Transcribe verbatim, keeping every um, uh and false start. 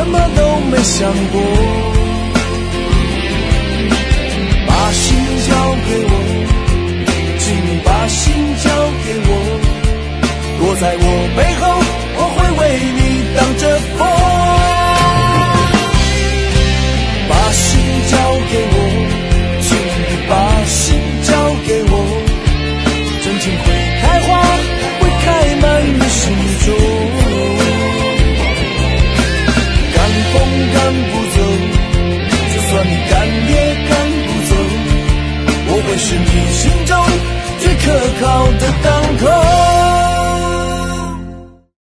什么都没想过。把心交给我，请你把心交给我，躲在我背后，我会为你挡着风。把心交给我，请你把心交给我，真情会开花，会开满你心中。赶风赶不走，就算你赶也赶不走，我会是你